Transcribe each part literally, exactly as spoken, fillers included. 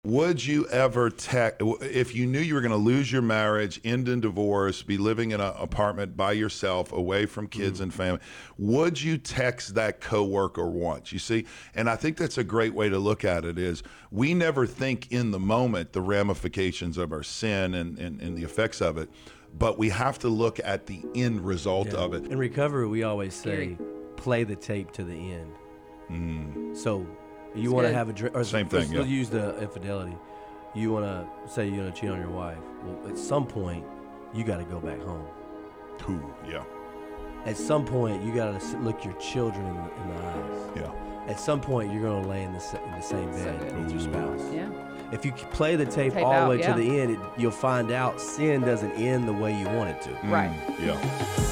Would you ever text, if you knew you were going to lose your marriage, end in divorce, be living in an apartment by yourself, away from kids mm. and family, would you text that coworker once? You see, and I think that's a great way to look at it is we never think in the moment the ramifications of our sin and, and, and the effects of it, but we have to look at the end result yeah. of it. In recovery, we always say, play the tape to the end. Mm. So you want to have a drink, or same thing. Let's yeah. use the infidelity. You want to say you're gonna cheat on your wife. Well, at some point, you got to go back home. Ooh, yeah. At some point, you got to look your children in the, in the eyes. Yeah. At some point, you're gonna lay in the in the same bed so with your spouse. Yeah. If you play the tape, tape all out, the way yeah. to the end, it, you'll find out sin doesn't end the way you want it to. Mm, right. Yeah.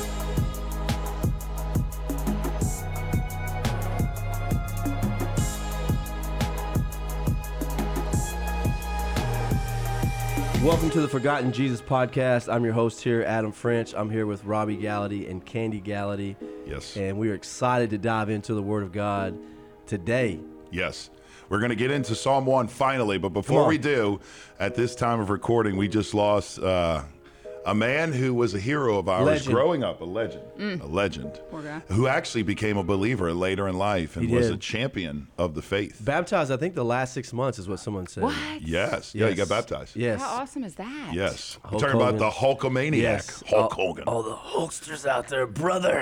Welcome to the Forgotten Jesus podcast. I'm your host here, Adam French. I'm here with Robbie Gallaty and Candy Gallaty. Yes. And we are excited to dive into the Word of God today. Yes. We're going to get into Psalm one finally, but before we do, at this time of recording, we just lost uh, a man who was a hero of ours Legend. growing up, a legend, Mm. a legend, Poor guy. who actually became a believer later in life and He was did. a champion of the faith. Baptized, I think, the last six months is what someone said. What? Yes. Yeah, he got baptized. Yes. How awesome is that? Yes. Hulk We're talking Hogan. about the Hulkamaniac, Yes. Hulk all, Hogan. All the Hulksters out there, brother.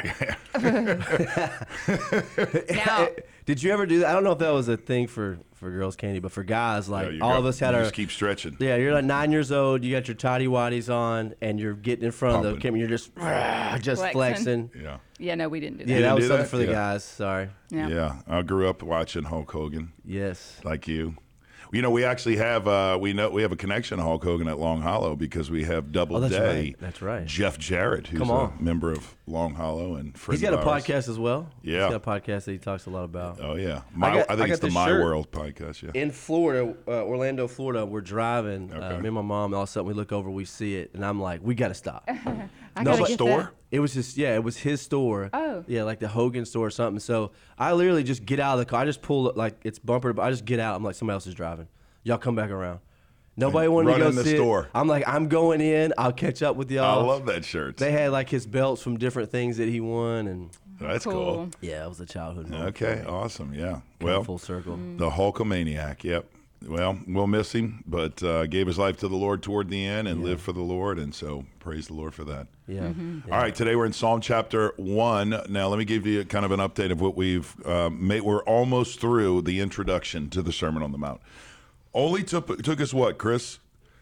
Now, Did you ever do that? I don't know if that was a thing for, for girls, Candy, but for guys, like Yeah, you all got- of us had you our... just keep stretching. Yeah, you're like nine years old. You got your tidy whities on, and you're getting in front of Pumping. the camera. You're just rah, just Flexing. flexing. Yeah. yeah, no, we didn't do that. Yeah, You that didn't was do something that? for the Yeah. guys. Sorry. Yeah. Yeah. I grew up watching Hulk Hogan Yes. like you. You know, we actually have uh, we know we have a connection to Hulk Hogan at Long Hollow because we have Double Oh, that's Day. right. That's right. Jeff Jarrett, who's Come a on. member of Long Hollow and friend He's got a of ours. podcast as well. Yeah. He's got a podcast that he talks a lot about. Oh yeah, my, I, got- think I it's got the this My shirt. World podcast. Yeah. In Florida, uh, Orlando, Florida, we're driving. Uh, Okay. me and my mom, all of a sudden we look over, we see it, and I'm like, we got to stop. I No, gotta but get store? that. It was just, yeah, it was his store. Oh. Yeah, like the Hogan store or something. So I literally just get out of the car. I just pull, like, it's bumper, but I just get out. I'm like, somebody else is driving. Y'all come back around. Nobody wanted run to go in the sit. store. I'm like, I'm going in. I'll catch up with I y'all. love that shirt. They had like his belts from different things that he won, and That's cool. Cool. yeah, it was a childhood moment. Okay, awesome. Yeah. Came Well, full circle. the Hulkamaniac. Yep. Well, we'll miss him, but uh, gave his life to the Lord toward the end and lived for the Lord, and so praise the Lord for that. Yeah. Mm-hmm. All right, today we're in Psalm chapter one. Now, let me give you kind of an update of what we've uh, made. We're almost through the introduction to the Sermon on the Mount. Only took took us what, Chris?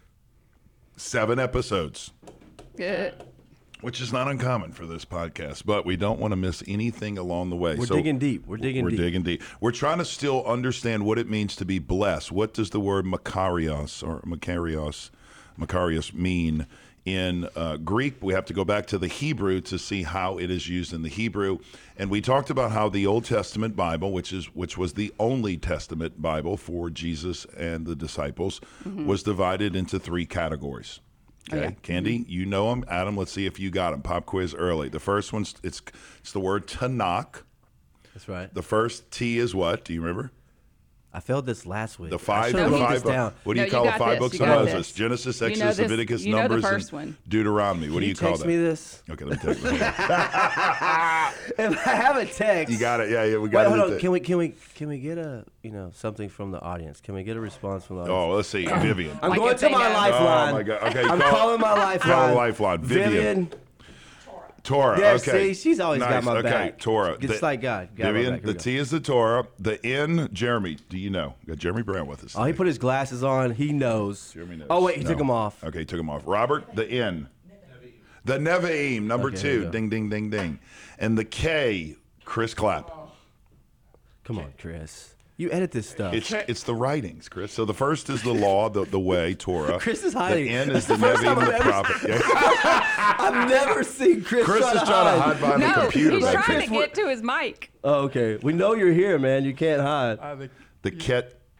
Seven episodes, Good. which is not uncommon for this podcast, but we don't want to miss anything along the way. We're So digging deep. We're digging we're deep. digging deep. We're trying to still understand what it means to be blessed. What does the word makarios or makarios, makarios mean in uh, Greek? We have to go back to the Hebrew to see how it is used in the Hebrew. And we talked about how the Old Testament Bible, which is which was the only Testament Bible for Jesus and the disciples, was divided into three categories. Okay, Oh, yeah. Candy, you know them. Adam, let's see if you got them. Pop quiz early. The first one's it's it's the word Tanakh. That's right. The first T is what? Do you remember? I failed this last week. The I five. should've The wrote five. this down. What do you No, call you the got five this. books You of got Moses? this. Genesis, You know Exodus, this- Leviticus, you know the Numbers, first and one. Deuteronomy. What Can do you you call text that? me this? Okay, let me take it. If I have a text. You got it. Yeah, yeah, we Wait, got hold it. on. Can we can we can we get a you know something from the audience? Can we get a response from the audience? Oh, let's see. Vivian. I'm Like going if to they my know. lifeline. Oh my God. Okay, I'm call- calling my lifeline. call the lifeline. Vivian. Vivian. Torah. Yeah, okay. see, she's always got Nice. my okay. back. Torah. Just The- like God. Got my Vivian, back. Here the we go. T is the Torah. The N, Jeremy. Do you know? We got Jeremy Brown with us. Oh, he today. put his glasses on. He knows. Jeremy knows. Oh wait, he No. took them off. Okay, he took them off. Robert, the N. The Nevi'im, number Okay, here we two. go. Ding, ding, ding, ding. And the K, Chris Clapp. Come on, Chris. You edit this stuff. It's it's the writings, Chris. So the first is the law, the, the way, Torah. Chris is hiding. The N is the It's the first time Nevi'im, I've the ever- prophet. Yeah. I've never seen Chris. Chris try is to trying to hide. hide behind the No, computer. he's back trying there. to get to his mic. Oh, okay. We know you're here, man. You can't hide. The Ket,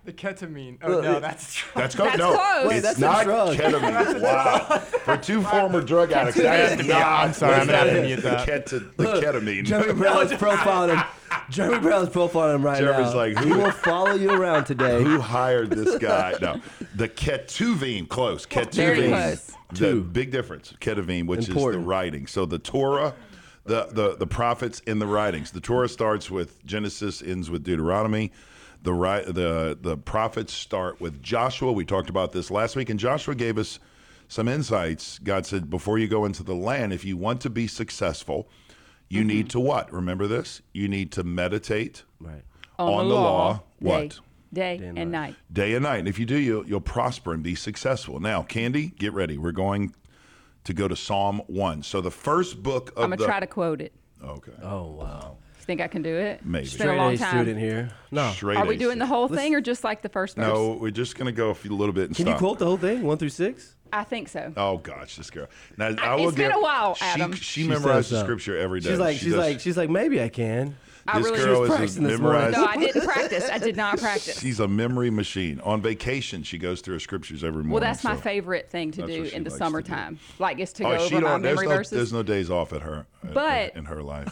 The ketamine. Oh, no, that's true. That's called That's no. close. Wait, It's that's a not drug. ketamine. Wow. For two former drug addicts, that is Yeah, not. I'm sorry, I'm gonna have to mute the, that. ket- the ketamine. Jeremy Brown's profiling him. Jeremy Brown's profiling him right Jeremy's now. like, he who- will follow you around today. Who hired this guy? No, the ketuvine. Close. Ketuvine. Very close. The Two. big difference. Ketuvine, which Important. is the writing. So the Torah, the, the the prophets in the writings. The Torah starts with Genesis, ends with Deuteronomy. The right, the the prophets start with Joshua. We talked about this last week, and Joshua gave us some insights. God said, before you go into the land, if you want to be successful, you Mm-hmm. need to what? Remember this? You need to meditate Right. on, the law. Day, What? Day, and and night. night. Day and night. And if you do, you'll, you'll prosper and be successful. Now, Candy, get ready. We're going to go to Psalm one. So the first book of I'm going the... to try to quote it. Okay. Oh, wow. You think I can do it? Maybe. It's been a Straight long A time. student here. No. Straight Are we A doing the student. whole thing or just like the first verse? No, we're just going to go a few- little bit and Can stop. you quote the whole thing, one through six? I think so. Oh, gosh, this girl. Now, I I- will it's been give- a while, she- Adam. She, She memorizes says so. scripture every day. She's like, She she's does- like, she's like, maybe I can. I This really girl was is practicing a this morning. memorized... No, I didn't practice. I did not practice. She's a memory machine. On vacation, she goes through her scriptures every morning. Well, that's my so- favorite thing to that's do what she in the likes to do. summertime. Like, is to Oh, go she over my don't. There's memory no, verses. there's no days off at her. in- But- in her life.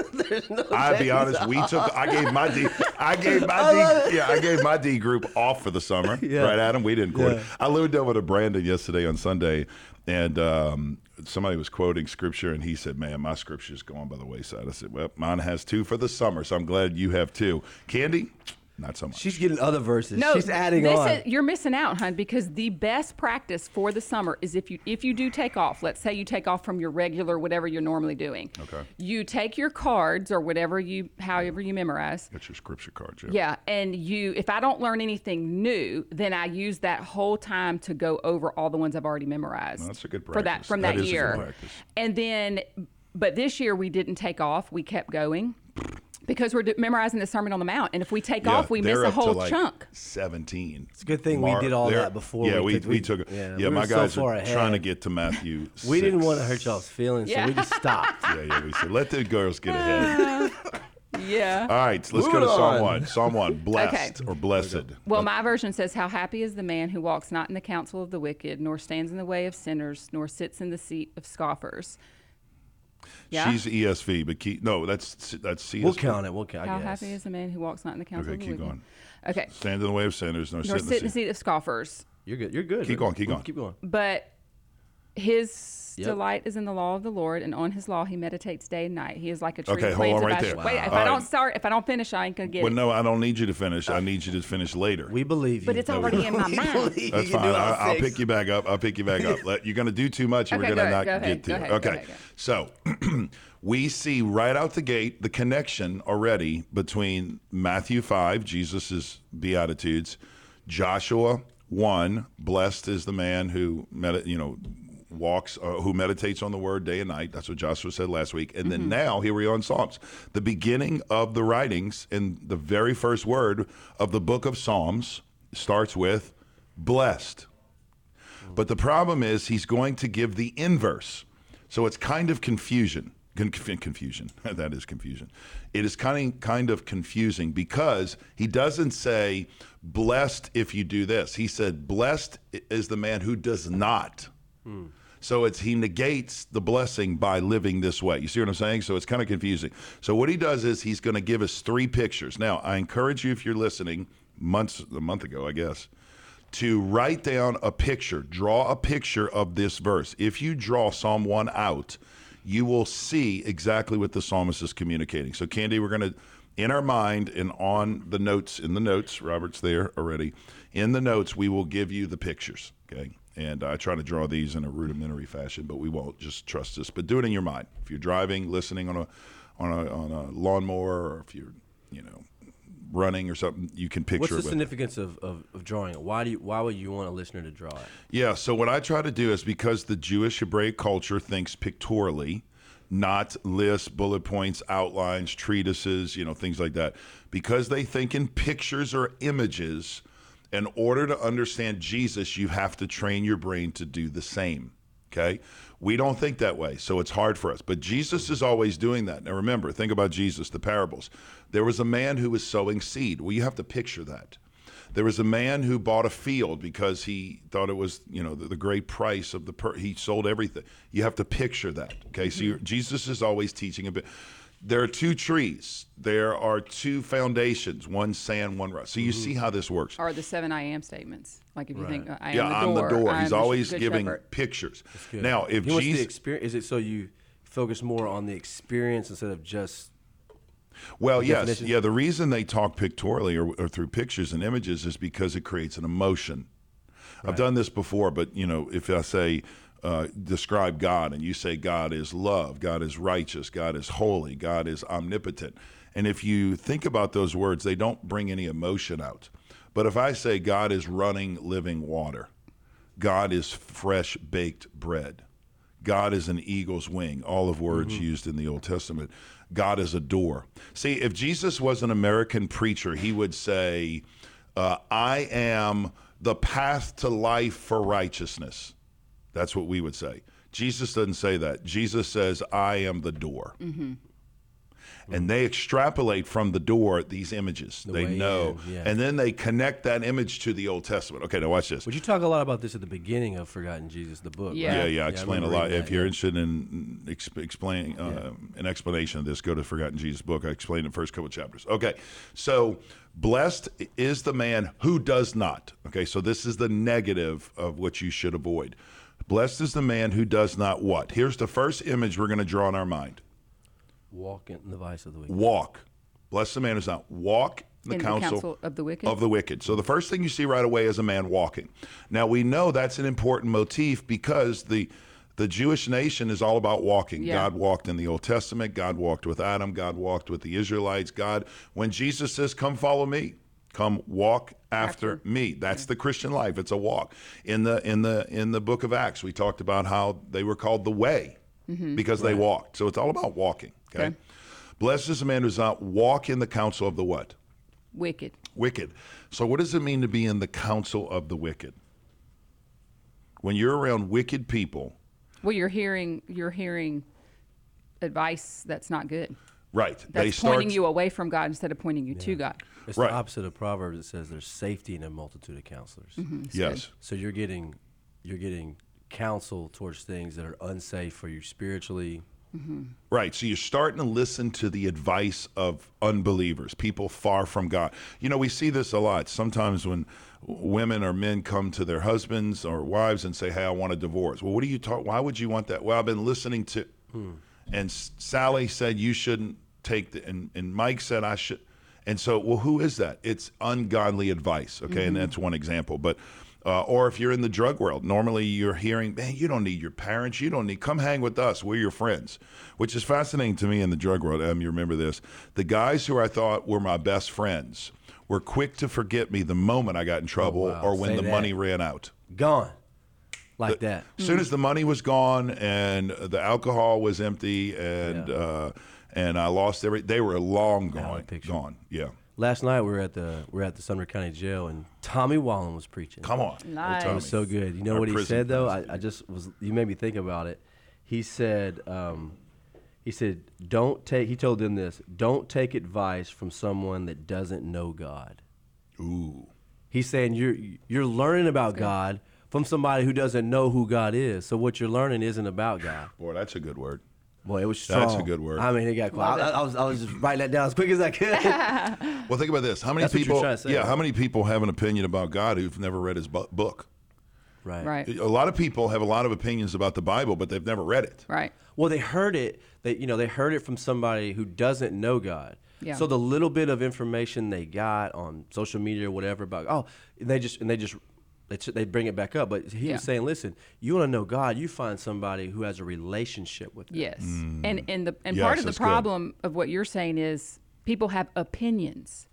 I'll be honest. We took. I gave my D. I gave my D. Yeah, I gave my D group off for the summer. Yeah. Right, Adam. We didn't quote. Yeah. I lived over to Brandon yesterday on Sunday, and um, somebody was quoting scripture, and he said, "Man, my scripture's going by the wayside." I said, "Well, mine has two for the summer, so I'm glad you have two." Candy, not so much. She's getting other verses. No, She's adding this on. Is, you're missing out, hun, because the best practice for the summer is if you if you do take off. Let's say you take off from your regular whatever you're normally doing. Okay. You take your cards or whatever you, however you memorize. That's your scripture card, Jeff. Yeah, and you. If I don't learn anything new, then I use that whole time to go over all the ones I've already memorized. That's a good for that practice. from That that, is a good year. practice. And then, but this year we didn't take off. We kept going. Because we're d- memorizing the Sermon on the Mount, and if we take Yeah, off, we miss they're a up to, whole like, chunk. Seventeen. It's a good thing we Mar- did all they're- that before Yeah, we we took- we we- took. yeah, Yeah, we my were so guys far are ahead. trying to get to Matthew. We didn't six. want to hurt y'all's feelings, so we Yeah. just stopped. Yeah, yeah. We said let the girls get ahead. Yeah. All right, so let's go Moving to Psalm on. one. Psalm one, blessed Okay. or blessed. Well, my version says, "How happy is the man who walks not in the counsel of the wicked, nor stands in the way of sinners, nor sits in the seat of scoffers." Yeah. She's E S V, but keep, no, that's that's C S V. We'll count it. We'll count. How I guess. happy is the man who walks not in the counsel Okay, of the keep wicked. going. Okay. Stand in the way of sinners, nor, Nor sit in sit in the the seat. seat of scoffers. You're good. You're good. Keep going, keep going. Keep going. But his Yep. delight is in the law of the Lord, and on his law he meditates day and night. He is like a tree Okay, hold planted on right by there. sh- Wait, if All I right. don't start, if I don't finish, I ain't gonna get Well, it. no, I don't need you to finish. I need you to finish later. We believe you. But it's No, we already don't. in my We mind. believe you That's can fine. do all I, I'll six. pick you back up. I'll pick you back up. Let, you're going to do too much, and Okay, we're go going to not ahead, go get ahead, to go it. ahead, go Okay. ahead, go So ahead. we see right out the gate the connection already between Matthew five, Jesus' Beatitudes, Joshua one, blessed is the man who med- you know walks, uh, who meditates on the word day and night. That's what Joshua said last week. And then now here we are in Psalms, the beginning of the writings, and the very first word of the book of Psalms starts with blessed. But the problem is he's going to give the inverse. So it's kind of confusion. Con- confusion. That is confusion. It is kind of, kind of confusing because he doesn't say blessed if you do this. He said blessed is the man who does not. Hmm. So it's he negates the blessing by living this way. You see what I'm saying? So it's kind of confusing. So what he does is he's going to give us three pictures. Now, I encourage you, if you're listening, months a month ago, I guess, to write down a picture, draw a picture of this verse. If you draw Psalm one out, you will see exactly what the psalmist is communicating. So, Candy, we're going to, in our mind and on the notes, in the notes, Robert's there already, in the notes, we will give you the pictures, okay? And I try to draw these in a rudimentary fashion, but we won't. Just trust us. But do it in your mind. If you're driving, listening on a on a on a lawnmower, or if you're, you know, running or something, you can picture What's it the with significance of, of, of drawing it? Why do you, why would you want a listener to draw it? Yeah, so what I try to do is because the Jewish Hebraic culture thinks pictorially, not lists, bullet points, outlines, treatises, you know, things like that. Because they think in pictures or images, in order to understand Jesus, you have to train your brain to do the same, okay? We don't think that way, so it's hard for us. But Jesus is always doing that. Now remember, think about Jesus, the parables. There was a man who was sowing seed. Well, you have to picture that. There was a man who bought a field because he thought it was, you know, the, the great price of the per. He sold everything. You have to picture that. Okay, so you're, Jesus is always teaching a bit. There are two trees. There are two foundations. One sand, one rock. So you see how this works. Or the seven I am statements. Like if you think, uh, I am Yeah, the I'm door. the door. I am He's the always good giving shepherd. pictures. Good. Now, if you know what's the Jesus, experience, is it so you focus more on the experience instead of just well, the yes, definition? yeah. The reason they talk pictorially or, or through pictures and images is because it creates an emotion. I've done this before, but you know, if I say uh, describe God, and you say God is love, God is righteous, God is holy, God is omnipotent, and if you think about those words, they don't bring any emotion out. But if I say God is running, living water, God is fresh baked bread, God is an eagle's wing, all of words mm-hmm. used in the Old Testament. God is a door. See, if Jesus was an American preacher, he would say, uh, I am the path to life for righteousness. That's what we would say. Jesus doesn't say that. Jesus says, I am the door. Mm-hmm. And they extrapolate from the door these images. The they way know. in, yeah. And then they connect that image to the Old Testament. Okay, now watch this. Would you talk a lot about this at the beginning of Forgotten Jesus, the book? Yeah. Yeah, right? yeah, I explain a remember lot. reading If that, you're yeah. interested in exp- explaining uh, Yeah. an explanation of this, go to Forgotten Jesus book. I explain the first couple of chapters. Okay, so blessed is the man who does not. Okay, so this is the negative of what you should avoid. Blessed is the man who does not what? Here's the first image we're going to draw in our mind. Walk in the vice of the wicked. Walk. Blessed the man who does not walk in the, In the counsel, counsel of the wicked? Of the wicked. So the first thing you see right away is a man walking. Now we know that's an important motif because the the Jewish nation is all about walking. Yeah. God walked in the Old Testament. God walked with Adam. God walked with the Israelites. God, when Jesus says, come follow me, come walk after, After. me. That's the Christian life. It's a walk. In the in the in the book of Acts, we talked about how they were called the way because they walked. So it's all about walking. Okay. Okay. Blessed is the man who does not walk in the counsel of the what? Wicked. Wicked. So what does it mean to be in the counsel of the wicked? When you're around wicked people, Well, you're hearing you're hearing advice that's not good. right? That's they start pointing you away from God instead of pointing you to God. It's Right. the opposite of Proverbs. It says there's safety in a multitude of counselors. Yes. So you're getting you're getting counsel towards things that are unsafe for you spiritually. Right. So you're starting to listen to the advice of unbelievers, people far from God. You know, we see this a lot. Sometimes when women or men come to their husbands or wives and say, hey, I want a divorce. Well, what do you talk? Why would you want that? Well, I've been listening to, and S- Sally said you shouldn't take the, and, and Mike said I should. And so, well, who is that? It's ungodly advice. Okay. And that's one example. But, Uh, or if you're in the drug world, normally you're hearing, man, you don't need your parents. You don't need, come hang with us. We're your friends, which is fascinating to me in the drug world. Um, you remember this. The guys who I thought were my best friends were quick to forget me the moment I got in trouble wow. or when Say the that. money ran out. Gone. Like that. As soon as the money was gone and the alcohol was empty and Yeah. uh, and I lost every, they were long Out of gone. the picture. Gone. Yeah. Last night we were at the we were at the Sumner County Jail and Tommy Wallen was preaching. Come on. Nice. It Old was Tommy. so good. You know Our what he prison said though? I, pastor. I just was. You made me think about it. He said, um, he said, don't take. He told them this: don't take advice from someone that doesn't know God. Ooh. He's saying you're you're learning about God from somebody who doesn't know who God is. So what you're learning isn't about God. Boy, that's a good word. Boy, it was strong. That's a good word. I mean, it got quiet. I, I was I was just writing that down as quick as I could. Well, think about this. How many That's what you're people? trying to say, yeah, right? how many people have an opinion about God who've never read His bu- book? Right. Right. A lot of people have a lot of opinions about the Bible, but they've never read it. Right. Well, they heard it. They you know they heard it from somebody who doesn't know God. Yeah. So the little bit of information they got on social media or whatever about oh they just and they just they they bring it back up. But he Yeah. was saying, listen, you want to know God, you find somebody who has a relationship with Him. Yes. And and the and Yes, part of the that's good. problem of what you're saying is people have opinions.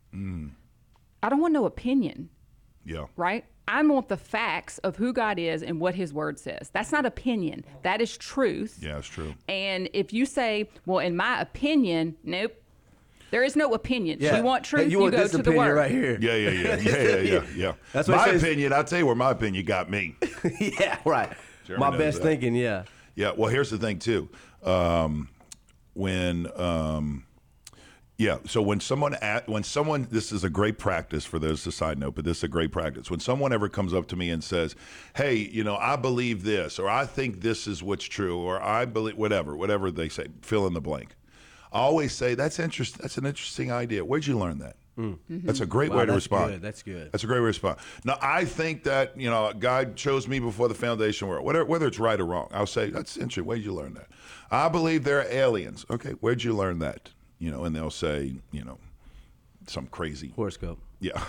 I don't want no opinion, Yeah. right? I want the facts of who God is and what His Word says. That's not opinion. That is truth. Yeah, it's true. And if you say, well, in my opinion, nope. There is no opinion. Yeah. You want truth, Hey, you, you want go this to the opinion Word. right here. Yeah, yeah, yeah, yeah, yeah, yeah. yeah. That's what my it says. opinion. I'll tell you where my opinion got me. yeah, right. Jeremy My knows best that. thinking, yeah. Yeah. Well, here's the thing too. Um, when um, Yeah. So when someone at, when someone this is a great practice for those. A side note, but this is a great practice. When someone ever comes up to me and says, "Hey, you know, I believe this, or I think this is what's true, or I believe whatever, whatever they say, fill in the blank," I always say, "That's interesting. That's an interesting idea. Where'd you learn that?" Mm. That's a great Wow, way to that's respond. good, that's good. That's a great way to respond. Now, I think that, you know, God chose me before the foundation of the world. Whether, whether it's right or wrong, I'll say, "That's interesting. Where'd you learn that?" I believe there are aliens. Okay, where'd you learn that? You know, and they'll say, you know, some crazy Horoscope. yeah.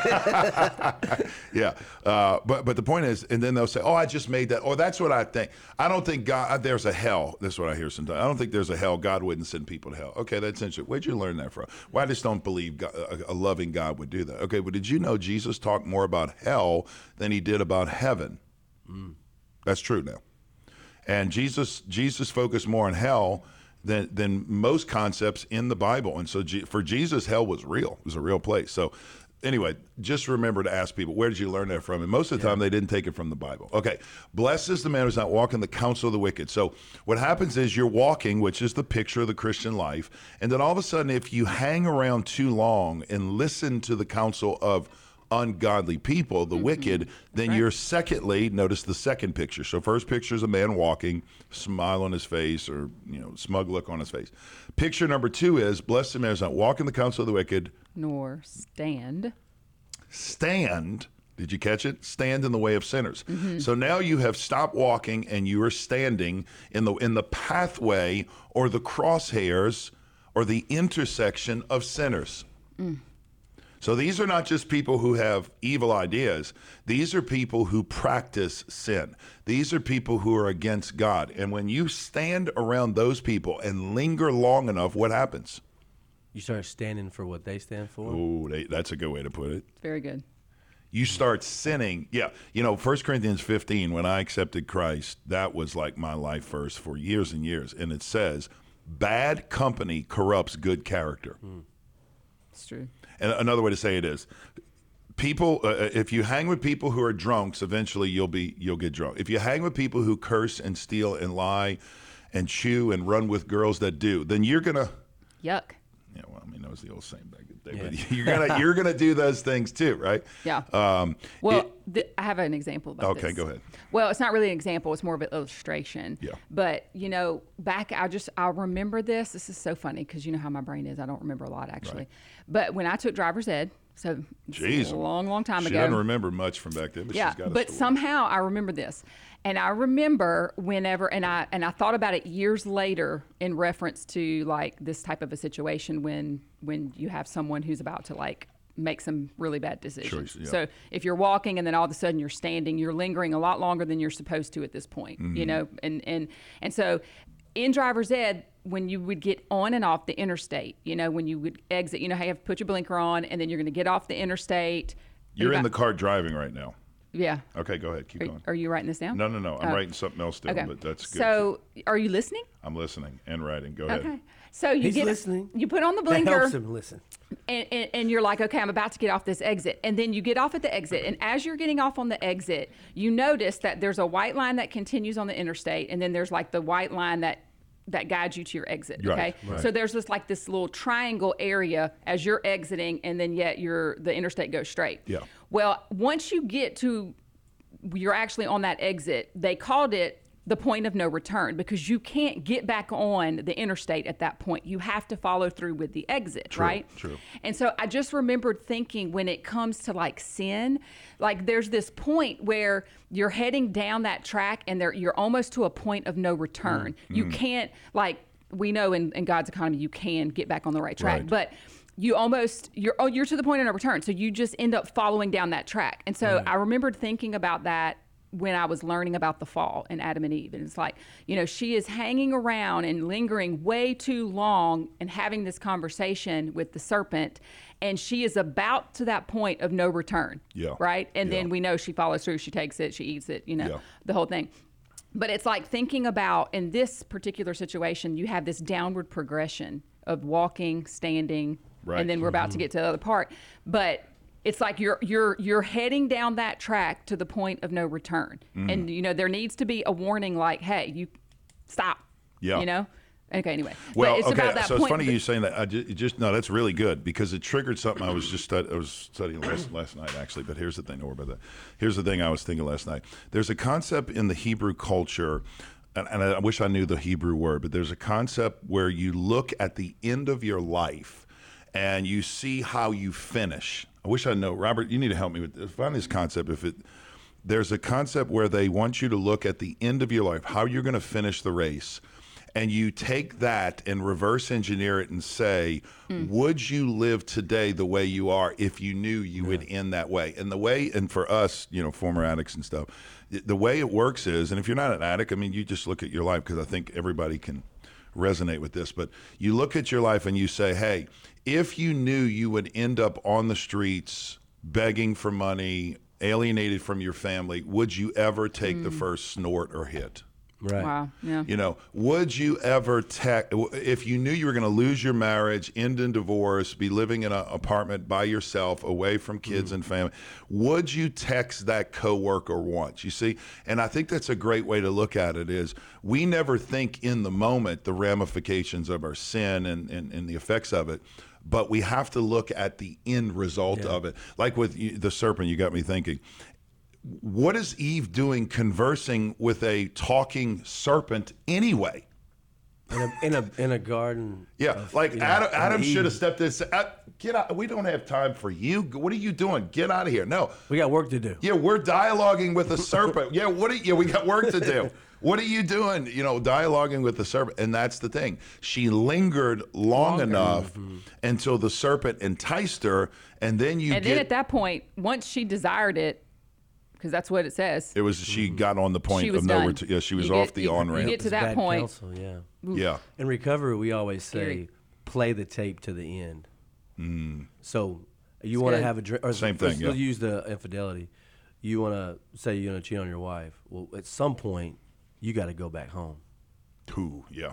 yeah. Uh, but but the point is, and then they'll say, "Oh, I just made that." Or that's what I think. I don't think God, there's a hell. This is what I hear sometimes. I don't think there's a hell. God wouldn't send people to hell. Okay, that's interesting. Where'd you learn that from? Well, I just don't believe God, a, a loving God would do that. Okay, but did you know Jesus talked more about hell than he did about heaven? Mm. That's true now. And Jesus Jesus focused more on hell than than most concepts in the Bible. And so G, for Jesus, hell was real. It was a real place. So anyway, just remember to ask people, where did you learn that from? And most of the time, they didn't take it from the Bible. Okay, blessed is the man who's not walking the counsel of the wicked. So what happens is you're walking, which is the picture of the Christian life, and then all of a sudden, if you hang around too long and listen to the counsel of ungodly people, the mm-hmm. wicked, then right. you're secondly, notice the second picture. So first picture is a man walking, smile on his face, or you know, smug look on his face. Picture number two is, blessed the man who's not walking the counsel of the wicked, nor stand. Stand, did you catch it? Stand in the way of sinners. Mm-hmm. So now you have stopped walking and you are standing in the in the pathway or the crosshairs or the intersection of sinners. Mm. So these are not just people who have evil ideas. These are people who practice sin. These are people who are against God. And when you stand around those people and linger long enough, what happens? You start standing for what they stand for? Oh, that's a good way to put it. Very good. You start sinning. Yeah. You know, First Corinthians fifteen, when I accepted Christ, that was like my life verse for years and years. And it says, bad company corrupts good character. Mm. It's true. And another way to say it is, people. Uh, if you hang with people who are drunks, eventually you'll be you'll get drunk. If you hang with people who curse and steal and lie, and chew and run with girls that do, then you're gonna. Yuck. Yeah, well, I mean, that was the old saying back in the day. Yeah. But you're gonna you're gonna do those things too, right? Yeah. Um, well, it, th- I have an example about okay, this. go ahead. Well, it's not really an example; it's more of an illustration. Yeah. But you know, back I just I remember this. This is so funny because you know how my brain is. I don't remember a lot actually. Right. But when I took driver's ed, so Jeez, a long, long time she ago. She doesn't remember much from back then, but yeah, she's got a but story. somehow I remember this. And I remember whenever, and I and I thought about it years later in reference to like this type of a situation when when you have someone who's about to like make some really bad decisions. Choice, yeah. So if you're walking and then all of a sudden you're standing, you're lingering a lot longer than you're supposed to at this point, mm-hmm. you know, and and and so in driver's ed, when you would get on and off the interstate, you know, when you would exit, you know how you have to put your blinker on and then you're going to get off the interstate. You're in the car driving right now. Yeah. Okay, go ahead. Keep are, going. Are you writing this down? No, no, no. I'm oh. writing something else down, okay. but that's good. So, are you listening? I'm listening and writing. Go ahead. Okay. So you He's get listening. You put on the That blinker. helps him listen. And, and, and you're like, okay, I'm about to get off this exit. And then you get off at the exit. And as you're getting off on the exit, you notice that there's a white line that continues on the interstate. And then there's like the white line that that guides you to your exit. Okay. Right, right. So there's this like this little triangle area as you're exiting, and then yet you're the interstate goes straight. Yeah. Well, once you get to you're actually on that exit, they called it the point of no return because you can't get back on the interstate at that point. You have to follow through with the exit, true, right? True. And so I just remembered thinking when it comes to like sin, like there's this point where you're heading down that track and there you're almost to a point of no return. Mm, you mm. can't, like we know in, in God's economy, you can get back on the right track, right. but you almost you're oh you're to the point of no return, so you just end up following down that track. And so right. I remembered thinking about that when I was learning about the fall and Adam and Eve, and it's like, you know, she is hanging around and lingering way too long and having this conversation with the serpent, and she is about to that point of no return. Yeah. Right. And yeah. then we know she follows through, she takes it, she eats it, you know, yeah. the whole thing. But it's like thinking about in this particular situation, you have this downward progression of walking, standing. Right. And then we're about mm-hmm. to get to the other part, but it's like you're you're you're heading down that track to the point of no return, mm. and you know there needs to be a warning, like, hey, you stop. Yeah. You know, Okay, anyway. Well, but it's okay. about that So point. it's funny you saying that. I just, just no, that's really good because it triggered something I was just stud, I was studying last, last night actually. But here's the thing. Don't worry about that. Here's the thing I was thinking last night. There's a concept in the Hebrew culture, and, and I wish I knew the Hebrew word, but there's a concept where you look at the end of your life and you see how you finish. I wish I know, Robert. You need to help me with find this concept. If it there's a concept where they want you to look at the end of your life, how you're going to finish the race. And you take that and reverse engineer it and say, mm. would you live today the way you are if you knew you yeah. would end that way? And the way, and for us, you know, former addicts and stuff, the way it works is, and if you're not an addict, I mean, you just look at your life because I think everybody can resonate with this, but you look at your life and you say, hey, if you knew you would end up on the streets begging for money, alienated from your family, would you ever take mm. the first snort or hit? Right. Wow. Yeah. You know, would you ever text if you knew you were going to lose your marriage, end in divorce, be living in an apartment by yourself, away from kids mm. and family? Would you text that coworker once? You see, and I think that's a great way to look at it. Is we never think in the moment the ramifications of our sin and and, and the effects of it. But we have to look at the end result yeah. of it. Like with the serpent, you got me thinking. What is Eve doing conversing with a talking serpent anyway? In a in a, in a garden. Yeah, of, like you know, Adam, Adam Eve. should have stepped in and said, uh, get out. We don't have time for you. What are you doing? Get out of here. No. We got work to do. Yeah, we're dialoguing with a serpent. yeah, what are you, yeah, we got work to do. What are you doing? You know, dialoguing with the serpent. And that's the thing. She lingered long Longer. enough mm-hmm. until the serpent enticed her. And then you and get. then at that point, once she desired it, because that's what it says. It was she got on the point She was of no done. return. Yeah, she was You off get- the you- on you ramp. get to It's that bad point. counsel, yeah. Yeah. In recovery, we always say, Scary. play the tape to the end. Mm. So you want to good. have a drink, or Same let's, thing, yeah. let's use the infidelity. You want to say you're going to cheat on your wife. Well, at some point, you got to go back home. Ooh, yeah.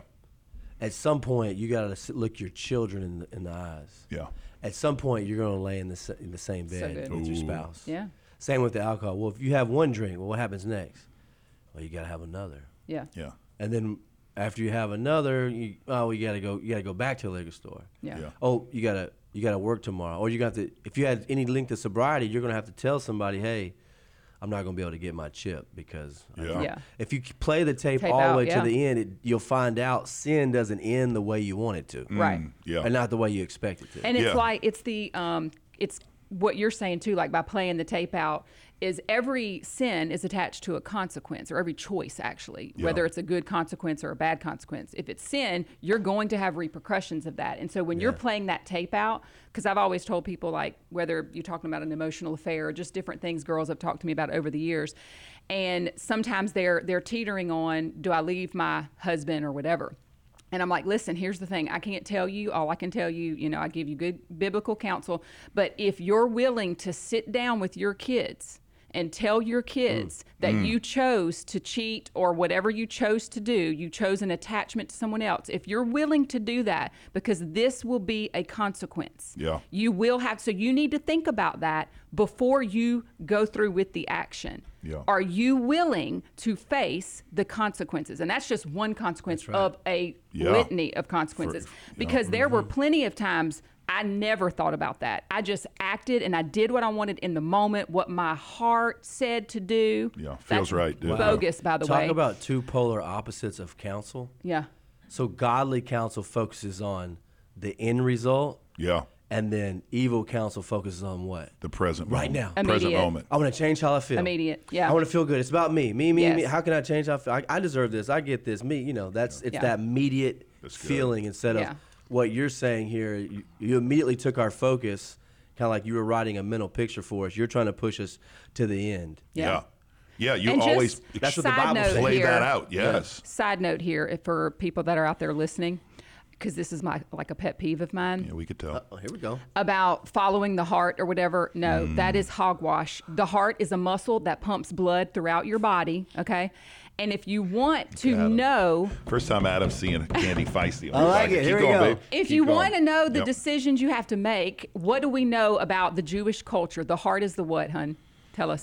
At some point, you got to look your children in the, in the eyes. Yeah. At some point, you're going to lay in the sa- in the same So bed good. with your Ooh. spouse. Yeah. Same with the alcohol. Well, if you have one drink, well, what happens next? Well, you got to have another. Yeah. Yeah. And then after you have another, you, oh, you got to go. You got to go back to the liquor store. Yeah. Yeah. Oh, you gotta you gotta work tomorrow, or you got to. If you had any link to sobriety, you're gonna have to tell somebody, hey, I'm not gonna be able to get my chip because I Yeah. can't." Yeah. If you c- play the tape, Tape all the out, way yeah. to the end, it, you'll find out sin doesn't end the way you want it to, Right. Mm, yeah. and not the way you expect it to. And it's Yeah. like it's the um it's what you're saying too, like by playing the tape out, is every sin is attached to a consequence, or every choice actually, Yeah. whether it's a good consequence or a bad consequence. If it's sin, you're going to have repercussions of that. And so when you're Yeah. playing that tape out, because I've always told people, like, whether you're talking about an emotional affair or just different things girls have talked to me about over the years, and sometimes they're they're teetering on, do I leave my husband or whatever? And I'm like, listen, here's the thing. I can't tell you. All I can tell you, you know, I give you good biblical counsel. But if you're willing to sit down with your kids and tell your kids Mm. that you chose to cheat or whatever you chose to do, you chose an attachment to someone else. If you're willing to do that, because this will be a consequence. Yeah. You will have, so you need to think about that before you go through with the action. Yeah. Are you willing to face the consequences? And that's just one consequence right. of a Yeah. litany of consequences. For- yeah. Because there were plenty of times I never thought about that. I just acted and I did what I wanted in the moment, what my heart said to do. Yeah, feels That's right, dude. bogus, by the Talk way. about two polar opposites of counsel. yeah. So godly counsel focuses on the end result, Yeah. and then evil counsel focuses on what? The present Right moment. now. Present Immediate. moment. I want to change how I feel. Immediate, yeah. I want to feel good. It's about me. Me, me, Yes. me. How can I change how I feel? I, I deserve this. I get this. Me, you know, that's it's Yeah. that immediate That's good. feeling instead Yeah. of what you're saying here. You, you immediately took our focus, kind of like you were writing a mental picture for us. You're trying to push us to the end. Yeah. Yeah. Yeah, you And just always That's what the side Bible note says. play here, that out. Yes. Side note here, if for people that are out there listening, because this is my like a pet peeve of mine. Yeah, we could tell. Oh, here we go. About following the heart or whatever. No, Mm. that is hogwash. The heart is a muscle that pumps blood throughout your body, okay? And if you want to Adam. know, First time Adam's seeing Candy feisty. I like it. Keep Here we going, go. babe. if Keep you going. want to know the Yep. decisions you have to make, what do we know about the Jewish culture? The heart is the what, hun? Tell us.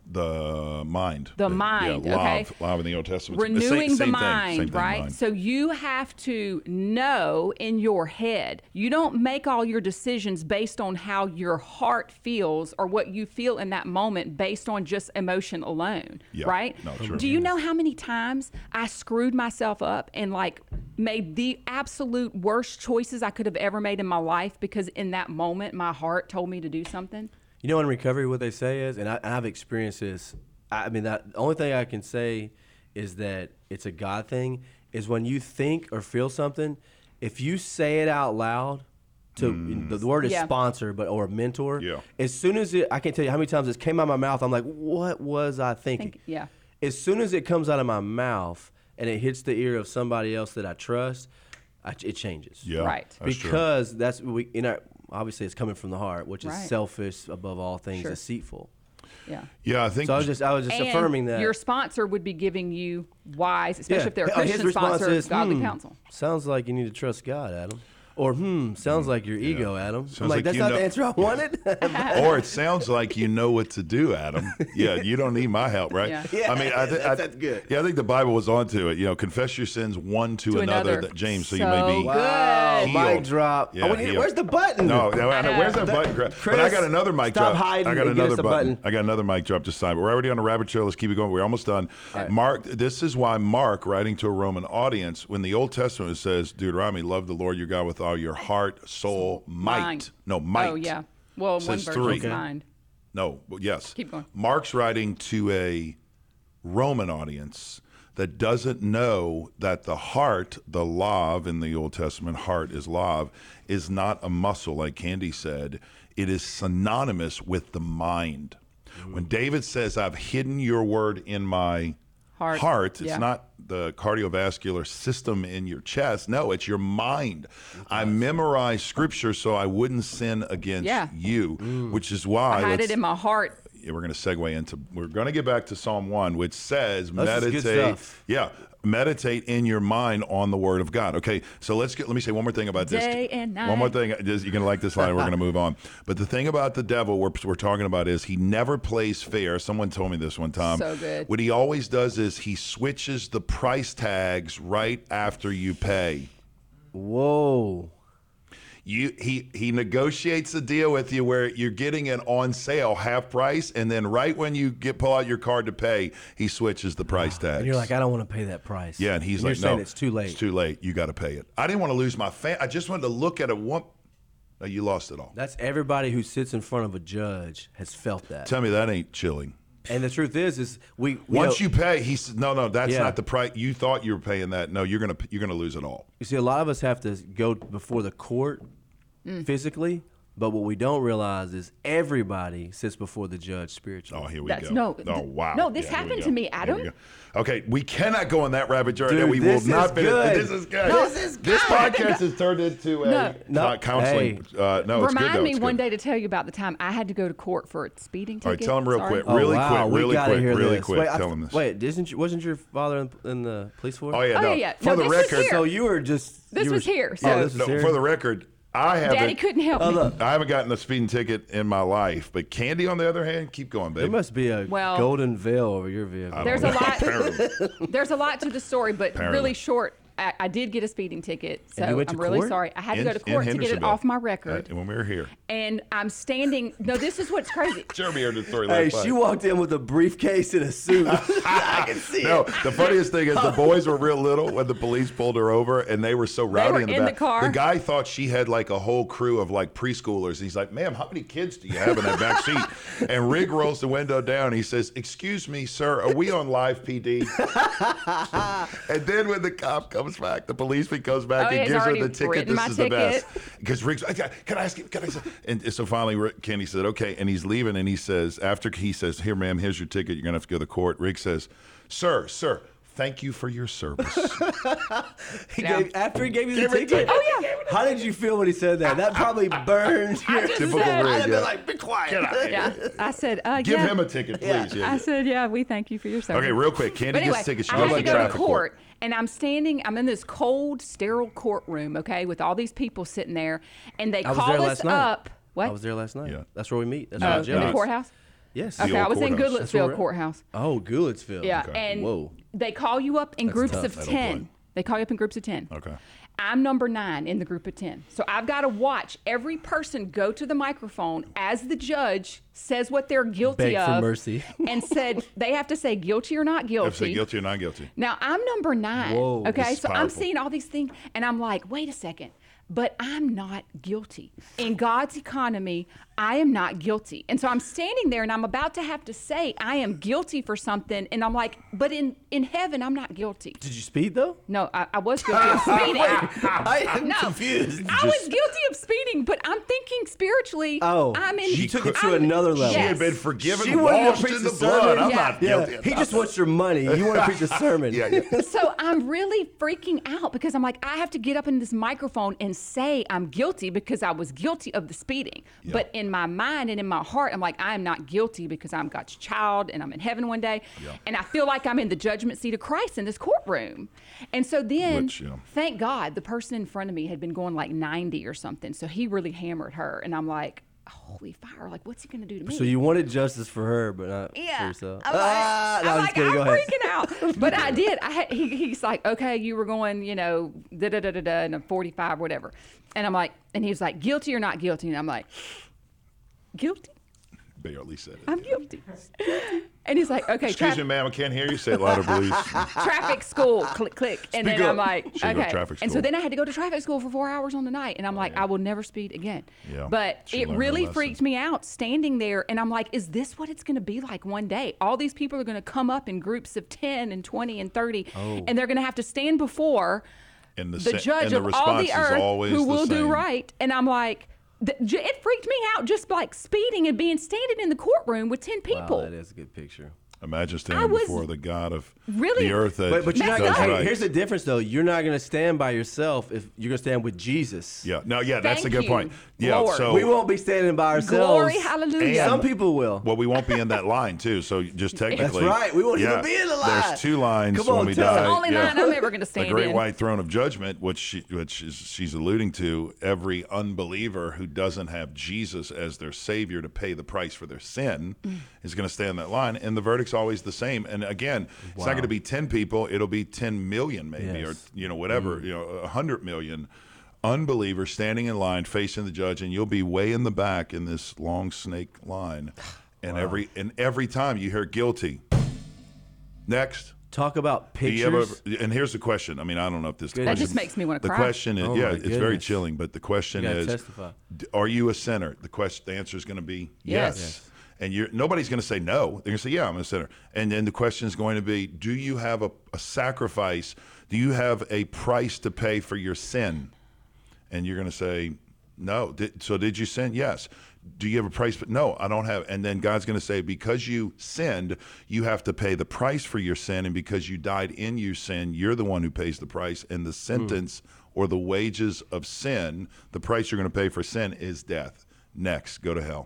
the mind. The yeah, mind, lav, okay. lav in the Old Testament. Same- Renewing same the thing, mind, same thing, right? mind. So you have to know in your head. You don't make all your decisions based on how your heart feels or what you feel in that moment based on just emotion alone, Yeah. right? No, sure. Do you know how many times I screwed myself up and like made the absolute worst choices I could have ever made in my life because in that moment my heart told me to do something? You know, in recovery, what they say is, and I, I've experienced this. I mean, that, the only thing I can say is that it's a God thing. Is when you think or feel something, if you say it out loud, to the, the word is Yeah. sponsor, but or mentor. Yeah. As soon as it, I can't tell you how many times this came out of my mouth. I'm like, what was I thinking? Think- yeah. As soon as it comes out of my mouth and it hits the ear of somebody else that I trust, I, it changes. Yeah, Right. that's true. Because that's we in our obviously it's coming from the heart, which is Right. selfish above all things, Sure. deceitful. Yeah. Yeah, I think. So I was just I was just And affirming that. your sponsor would be giving you wise, especially Yeah. if they're a Oh, his Christian response sponsor, is, godly hmm, counsel. Sounds like you need to trust God, Adam. Or hmm, sounds like your ego, Adam. I'm Sounds like, like that's you not know- the answer I wanted. or it sounds like you know what to do, Adam. Yeah, you don't need my help, right? Yeah. Yeah, I mean, I, thi- that's- I, that's good. Yeah, I think the Bible was onto it. You know, confess your sins one to, To another, another. that James, so, you So may be. good. Wow, Healed. mic drop. Yeah, oh, we need- healed. where's the button? No, no, I know. know. Where's that button? But Chris, I got another mic stop drop. hiding I got and get another us a button. I got another mic drop this time. But we're already on a rabbit trail. Let's keep it going. We're almost done. Mark, this is why Mark, writing to a Roman audience, when the Old Testament says, Deuteronomy, love the Lord your God with all your heart, soul, might. Mind. No, might. Oh, yeah. Well, one Says version three. is mind. No, but yes. Keep going. Mark's writing to a Roman audience that doesn't know that the heart, the lav in the Old Testament, heart is lav, is not a muscle, like Candy said. It is synonymous with the mind. When David says, I've hidden your word in my Heart. it's Yeah. not the cardiovascular system in your chest. No, it's your mind. I memorized scripture so I wouldn't sin against Yeah. you, which is why I had let's- it in my heart. yeah, we're going to segue into, we're going to get back to Psalm one, which says, This is good meditate. stuff. Yeah, meditate in your mind on the word of God. Okay, so let's get, let me say one more thing about this. Day and One more night. thing. Just- You're going to like this line. We're going to move on. But the thing about the devil we're, we're talking about is he never plays fair. Someone told me this one time. So good. What he always does is he switches the price tags right after you pay. Whoa. You he he negotiates a deal with you where you're getting it on sale half price, and then right when you get pull out your card to pay, he switches the price tags. And you're like, I don't want to pay that price. yeah, and he's you're like, saying no, it's too late. It's too late. You got to pay it. I didn't want to lose my fan. I just wanted to look at it one. No, you lost it all. That's everybody who sits in front of a judge has felt that. Tell me that ain't chilling. And the truth is, is we we Once know- you pay, he said, no, no, that's Yeah. not the price. You thought you were paying that. No, you're gonna you're gonna lose it all. You see, a lot of us have to go before the court Mm. physically, but what we don't realize is everybody sits before the judge spiritually. Oh, here we That's- go. no, oh, th- wow. no, this Yeah, here we happened go. to me, Here we Adam. go. Okay, we cannot go on that rabbit trail. Dude, we this will not is finish. good. This is good. No, this is This podcast has turned into a No. No. uh, counseling. Uh, no, it's good Remind though. me It's one good. day to tell you about the time I had to go to court for a speeding ticket. All right, tell him real Sorry. quick. Really oh, wow, quick, we really gotta quick, hear really this. quick. Wait, I Tell th- him this. Wait, isn't your- wasn't your father in, in the police force? Oh yeah, Oh, no. yeah, yeah. For No, the this was record, here. So you were just This you was were, here, Oh, so- this was no, here. for the record, I haven't. Daddy couldn't help Oh, me. look. I haven't gotten a speeding ticket in my life, but Candy, on the other hand, keep going, baby. There must be a Well- golden veil over your vehicle. There's a lot. Apparently. There's a lot to the story, but Apparently. really short. I, I did get a speeding ticket, so you went I'm to really court? sorry. I had to In- go to in court to get it Hendersonville. off my Uh, record. when we were here, And I'm standing. No, this is what's crazy. Jeremy heard the story Hey, last night. she walked in with a briefcase and a suit. I can see No, it. the funniest thing is the boys were real little when the police pulled her over, and they were so rowdy were in the in back. the car. The guy thought she had like a whole crew of like preschoolers. He's like, "Ma'am, how many kids do you have in that back seat?" And Rig rolls the window down. He says, "Excuse me, sir, are we on live P D?" And then when the cop comes back, the policeman comes back Oh, he and has gives her already the ticket. written This my is the best ticket. because Rig's like, "Can I ask you? Can I?" Say? And so finally, Rick- Kenny said, "Okay," and he's leaving, and he says, after he says, "Here, ma'am, here's your ticket. You're gonna have to go to court." Rig says, "Sir, sir, thank you for your service." He Yeah. gave, after he gave you the Gave her ticket? ticket. Oh, yeah. How did you feel when he said that? That probably burned your... just Typical said- Rig. I'd have Yeah. been like, be quiet. Yeah, I said, uh, Give yeah. him a ticket, please. Yeah. I said, yeah, we thank you for your service. Okay, real quick. Candy But anyway, gets tickets. She I goes had to to go to traffic court, court. and I'm standing. I'm in this cold, sterile courtroom, okay, with all these people sitting there, and they I was call there us last night. up. What? I was there last night. Yeah. That's where we meet. That's Oh, where in jail the is. courthouse. Yes. The Okay, old I was in courthouse. That's where we're Goodlettsville at. courthouse. Oh, Goodlettsville. Yeah, Okay. and Whoa. they call you up in That's groups tough. of I don't ten. play. They call you up in groups of ten. Okay. I'm number nine in the group of ten. So I've got to watch every person go to the microphone as the judge says what they're guilty Beg for of. mercy. And said they have to say guilty or not Have to guilty. say guilty or not guilty. Now I'm number nine. Whoa, okay, this is so I'm powerful. seeing all these things and I'm like, wait a second, but I'm not guilty. In God's economy, I am not guilty. And so I'm standing there and I'm about to have to say I am guilty for something. And I'm like, but in, in heaven, I'm not guilty. Did you speed though? No, I, I was guilty of speeding. I am No, confused. I was guilty of speeding, but I'm thinking spiritually. Oh, I'm in. you took it to I'm- another level. She Yes. had been forgiven, She wanted to washed preach in the the blood. sermon. I'm Yeah. not Yeah, guilty. he just wants your money. You want to preach a sermon. Yeah, yeah. So I'm really freaking out because I'm like, I have to get up in this microphone and say I'm guilty because I was guilty of the speeding. Yeah. But in my mind and in my heart, I'm like, I am not guilty because I'm God's child and I'm in heaven one day. Yeah. And I feel like I'm in the judgment seat of Christ in this courtroom. And so then, Which, yeah. thank God, the person in front of me had been going like ninety or something. So he really hammered her. And I'm like, holy fire, like, what's he going to do to me? So you wanted justice for her, but not for Yeah. yourself. I'm like, ah, no, I'm, I'm like, just kidding. I'm Go ahead. freaking out. But I did. I had, he, he's like, okay, you were going, you know, da da da da da, and a forty-five, whatever. And I'm like, and he was like, guilty or not guilty? And I'm like, guilty? Barely said it. I'm guilty. And he's like, okay, Excuse traf- me, ma'am. I can't hear you. Say it louder, please. traffic school, click, click. And Speak then up. I'm like, Should go to okay. traffic And so school. then I had to go to traffic school for four hours on the night. And I'm like, I will never speed again. Yeah. But She it learned her really lesson. freaked me out standing there. And I'm like, is this what it's going to be like one day? All these people are going to come up in groups of ten and twenty and thirty. Oh. And they're going to have to stand before And the, the sa- judge and the of all response the is earth always who the will do same. right. And I'm like, th- j- it freaked me out just like speeding and being standing in the courtroom with ten people. Wow, that is a good picture. Imagine standing was before the God of really- the earth that But, but you're not does gonna, hey, right. here's the difference though. You're not going to stand by yourself if you're going to stand with Jesus. Yeah. No. Yeah. That's a Thank good you, point. Yeah. Lord. So We won't be standing by ourselves. Glory, hallelujah. Some people will. Well, we won't be in that line too. So just technically, right. We won't even yeah, be in the line. There's two lines Come when on, we tell us. die. The only yeah. line I'm ever gonna stand The great in. white throne of judgment, which she, which is, she's alluding to, every unbeliever who doesn't have Jesus as their savior to pay the price for their sin Mm. is going to stand in that line, and the verdict's always the same. And again, it's not going to be ten people; it'll be ten million, maybe, Yes. or you know, whatever, you know, a hundred million. Unbelievers standing in line facing the judge, and you'll be way in the back in this long snake line, and every and every time you hear guilty. Next, Talk about do you ever? pictures. And here's the question. I mean, I don't know if this. That That question, just makes me want to the cry. question is, Oh, yeah, my it's very goodness. chilling. But the question You gotta is, testify. d- are you a sinner? The question, the answer is going to be yes. Yes. Yes. And you're nobody's going to say no. They're going to say, yeah, I'm a sinner. And then the question is going to be, do you have a, a sacrifice? Do you have a price to pay for your sin? And you're going to say, no. Did, so did you sin? Yes. Do you have a price? But no, I don't have. And then God's going to say, because you sinned, you have to pay the price for your sin. And because you died in your sin, you're the one who pays the price. And the sentence or the wages of sin, the price you're going to pay for sin is death. Next, go to hell.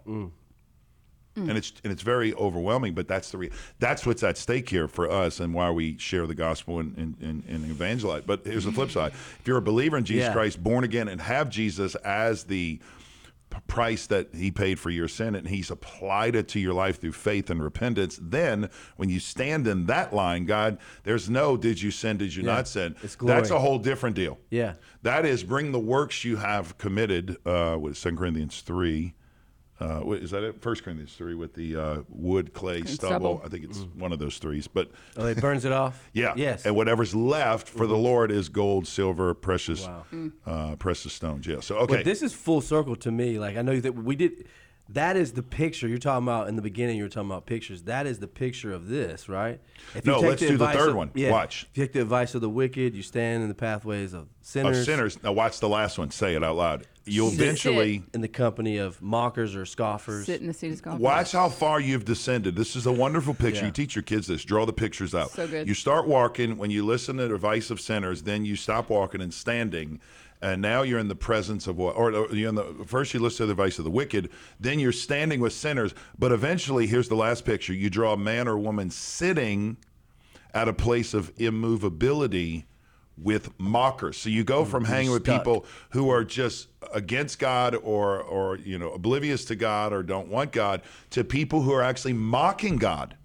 And it's and it's very overwhelming, but that's the re- that's what's at stake here for us, and why we share the gospel and, and, and, and evangelize. But here's the flip side: if you're a believer in Jesus Yeah. Christ, born again, and have Jesus as the p- price that He paid for your sin, and He's applied it to your life through faith and repentance, then when you stand in that line, God, there's no "did you sin? Did you Yeah. not sin?" It's glory. That's a whole different deal. Yeah. That is, bring the works you have committed. Uh, with Second Corinthians three. Uh, wait, is that it? First Corinthians three with the uh, wood, clay, stubble. stubble. I think it's one of those threes. But Oh, it burns it off? yeah, Yes. And whatever's left for the Lord is gold, silver, precious, Wow. uh, precious stones. Yeah. So okay, But this is full circle to me. Like, I know that we did. That is the picture you're talking about in the beginning. You were talking about pictures. That is the picture of this, right? If No, take let's do the advice third of- one. Yeah, Watch. If you take the advice of the wicked, you stand in the pathways of sinners. of sinners. Now watch the last one. Say it out loud. You'll Sit. eventually. In the company of mockers or scoffers. Sit in the seat of scoffers. Watch how far you've descended. This is a wonderful picture. Yeah. You teach your kids this. Draw the pictures out. So good. You start walking when you listen to the advice of sinners. Then you stop walking and standing, and now you're in the presence of what? Or or you're in the first you listen to the advice of the wicked. Then you're standing with sinners. But eventually, here's the last picture. You draw a man or woman sitting at a place of immovability with mockers. So you go from hanging with stuck. people who are just against God or or you know oblivious to God or don't want God to people who are actually mocking God.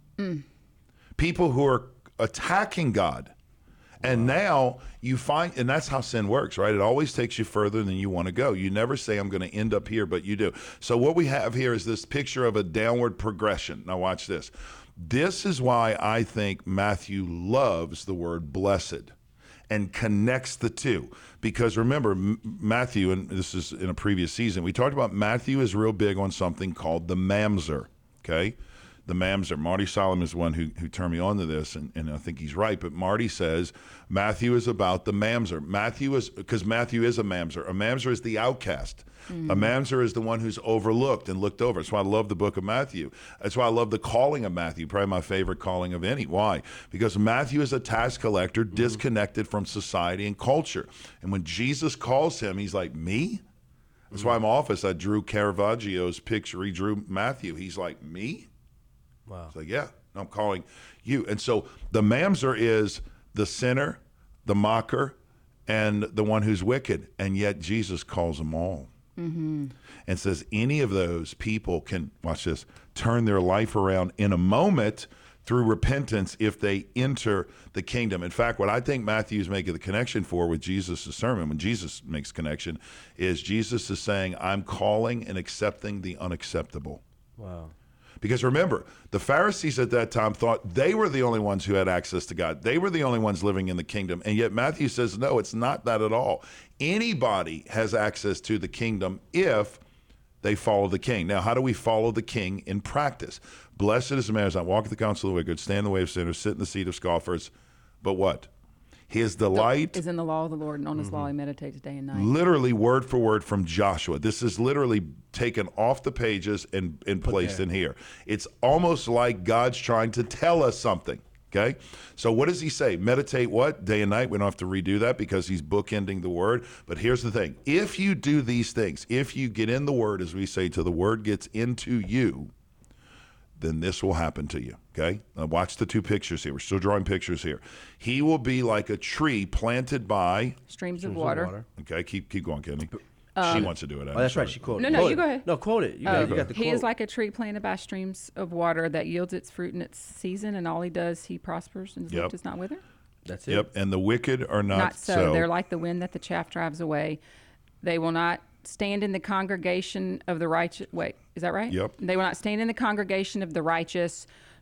People who are attacking God. And now you find, and that's how sin works, right? It always takes you further than you want to go. You never say, I'm going to end up here, but you do. So what we have here is this picture of a downward progression. Now watch this. This is why I think Matthew loves the word blessed and connects the two. Because remember, M- Matthew, and this is in a previous season, we talked about Matthew is real big on something called the mamzer, okay? The mamzer. Marty Solomon is the one who, who turned me on to this, and, and I think he's right. But Marty says Matthew is about the mamzer. Matthew is, because Matthew is a mamzer. A mamzer is the outcast. Mm-hmm. A mamzer is the one who's overlooked and looked over. That's why I love the book of Matthew. That's why I love the calling of Matthew, probably my favorite calling of any. Why? Because Matthew is a tax collector, mm-hmm. disconnected from society and culture. And when Jesus calls him, he's like, me? That's mm-hmm. why in my office I drew Caravaggio's picture. He drew Matthew. He's like, me? Wow. It's like, yeah, I'm calling you. And so the mamzer is the sinner, the mocker, and the one who's wicked. And yet Jesus calls them all. Mm-hmm. And says any of those people can, watch this, turn their life around in a moment through repentance if they enter the kingdom. In fact, what I think Matthew's making the connection for with Jesus' sermon, when Jesus makes connection, is Jesus is saying, I'm calling and accepting the unacceptable. Wow. Because remember, the Pharisees at that time thought they were the only ones who had access to God. They were the only ones living in the kingdom. And yet Matthew says, no, it's not that at all. Anybody has access to the kingdom if they follow the king. Now, how do we follow the king in practice? Blessed is the man who does not walk in the counsel of the wicked, stand in the way of sinners, sit in the seat of scoffers. But what? His delight is in the law of the Lord, and on his mm-hmm. law he meditates day and night. Literally word for word from Joshua. This is literally taken off the pages and, and placed there. in here. It's almost like God's trying to tell us something, okay? So what does he say? Meditate what? Day and night. We don't have to redo that because he's bookending the word. But here's the thing. If you do these things, if you get in the word, as we say, till the word gets into you, then this will happen to you, okay? Now watch the two pictures here. We're still drawing pictures here. He will be like a tree planted by... Streams, Streams of, water. of water. Okay, keep keep going, Kenny. Um, she wants to do it. Oh, that's right. She quoted No, it. no, Quote you it. go ahead. No, quote it. You got, Uh, you got the he quote. is like a tree planted by streams of water that yields its fruit in its season, and all he does, he prospers, and his Yep. leaf does not wither. That's it. Yep, and the wicked are not, Not so. They're like the wind that the chaff drives away. They will not stand in the congregation of the righteous. Wait, is that right? Yep. They will not stand in the congregation of the righteous,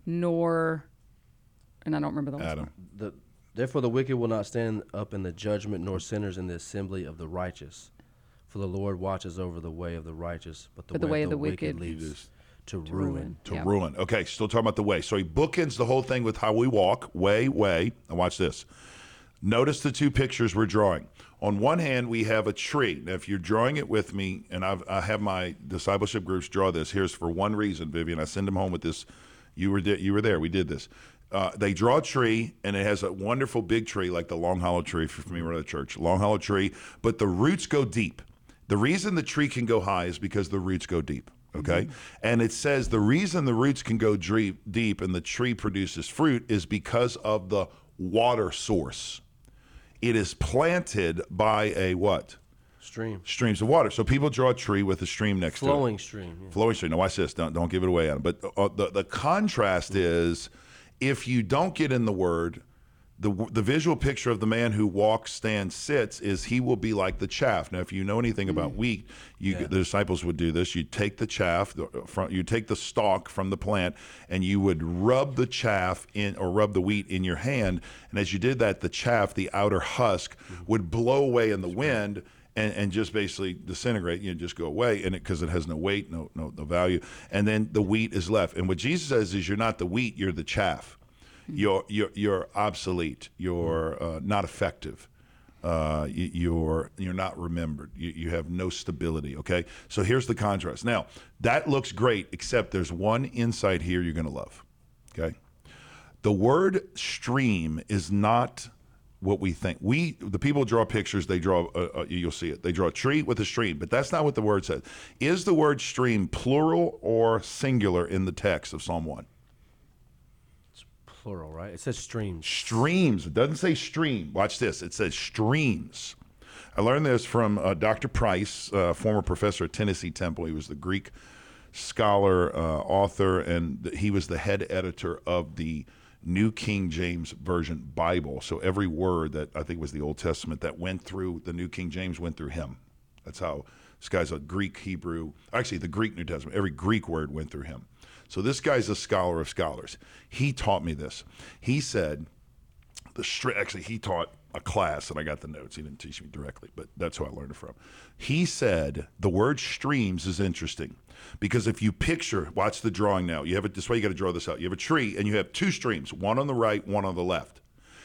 nor, and I don't remember the last Adam. one. The, Therefore the wicked will not stand up in the judgment, nor sinners in the assembly of the righteous. For the Lord watches over the way of the righteous, but the, But the way, of the wicked, wicked leads to, to ruin. ruin. To Yeah. ruin. Okay, still talking about the way. So he bookends the whole thing with how we walk, way, way. Now watch this. Notice the two pictures we're drawing. On one hand, we have a tree. Now, if you're drawing it with me, and I've, I have my discipleship groups draw this, here's for one reason, Vivian. I send them home with this. You were, di- you were there. We did this. Uh, they draw a tree, and it has a wonderful big tree, like the Long Hollow tree, if you're familiar with the church. Long Hollow tree, but the roots go deep. The reason the tree can go high is because the roots go deep. Okay. Mm-hmm. And it says the reason the roots can go deep, deep and the tree produces fruit is because of the water source. It is planted by a what? Stream. Streams of water. So people draw a tree with a stream next Flowing to it. stream. Yeah. Flowing stream. Now watch this. Don't, don't give it away, Adam. But uh, the, the contrast is if you don't get in the word, The, the visual picture of the man who walks, stands, sits is he will be like the chaff. Now, if you know anything about Mm. wheat, you, Yeah. the disciples would do this. You take the chaff, the, from, you take the stalk from the plant, and you would rub the chaff in, or rub the wheat in your hand. And as you did that, the chaff, the outer husk, Mm-hmm. would blow away in the wind and, and just basically disintegrate. You know, just go away, and because it, it has no weight, no, no, no value. And then the wheat is left. And what Jesus says is, you're not the wheat, you're the chaff. You're you're you're obsolete. You're uh, not effective. Uh, you, you're you're not remembered. You you have no stability. Okay. So here's the contrast. Now that looks great, except there's one insight here you're going to love. Okay. The word stream is not what we think. We the people draw pictures. They draw. Uh, uh, you'll see it. They draw a tree with a stream, but that's not what the word says. Is the word stream plural or singular in the text of Psalm one? plural, right? It says streams. Streams. It doesn't say stream. Watch this. It says streams. I learned this from uh, Doctor Price, uh, former professor at Tennessee Temple. He was the Greek scholar, uh, author, and th- he was the head editor of the New King James Version Bible. So every word that I think was the Old Testament that went through the New King James went through him. That's how this guy's a Greek, Hebrew, actually the Greek New Testament. Every Greek word went through him. So this guy's a scholar of scholars. He taught me this. He said, the stri- actually he taught a class, and I got the notes. He didn't teach me directly, but that's who I learned it from. He said the word streams is interesting because if you picture, watch the drawing now. You have it this way. You got to draw this out. You have a tree, and you have two streams, one on the right, one on the left.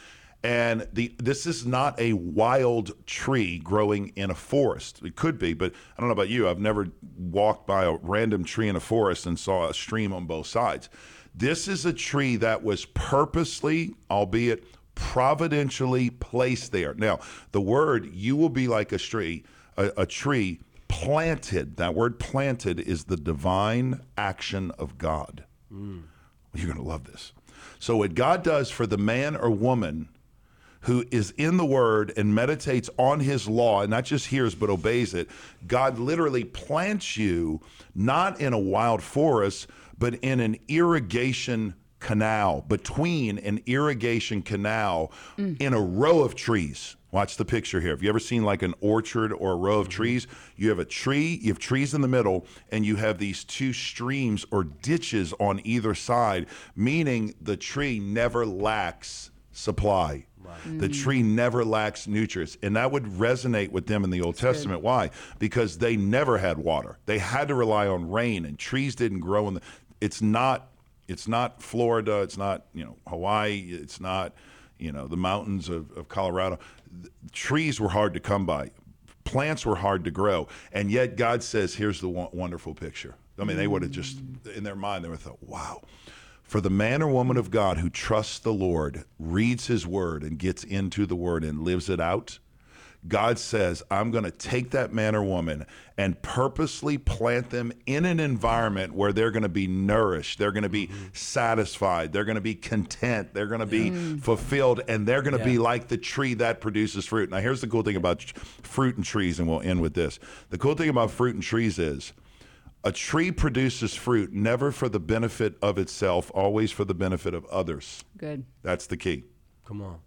And the this is not a wild tree growing in a forest. It could be, but I don't know about you. I've never walked by a random tree in a forest and saw a stream on both sides. This is a tree that was purposely, albeit providentially placed there. Now, the word, you will be like a tree, a, a tree planted. That word planted is the divine action of God. Mm. You're going to love this. So what God does for the man or woman who is in the word and meditates on his law, and not just hears but obeys it, God literally plants you not in a wild forest, but in an irrigation canal, between an irrigation canal mm. in a row of trees. Watch the picture here. Have you ever seen like an orchard or a row of mm-hmm. trees? You have a tree, you have trees in the middle, and you have these two streams or ditches on either side, meaning the tree never lacks supply. Right. The tree never lacks nutrients. And that would resonate with them in the Old That's Testament. Good. Why? Because they never had water. They had to rely on rain, and trees didn't grow in the, it's not it's not Florida, it's not, you know, Hawaii, it's not, you know, the mountains of, of Colorado. The trees were hard to come by. Plants were hard to grow. And yet God says, here's the w- wonderful picture. I mean, they would have just, in their mind, they would have thought, wow. For the man or woman of God who trusts the Lord, reads his word and gets into the word and lives it out, God says, I'm going to take that man or woman and purposely plant them in an environment where they're going to be nourished, they're going to be mm-hmm. satisfied, they're going to be content, they're going to be mm. fulfilled, and they're going to yeah. be like the tree that produces fruit. Now, here's the cool thing about fruit and trees, and we'll end with this. The cool thing about fruit and trees is a tree produces fruit never for the benefit of itself, always for the benefit of others. Good. That's the key. Come on.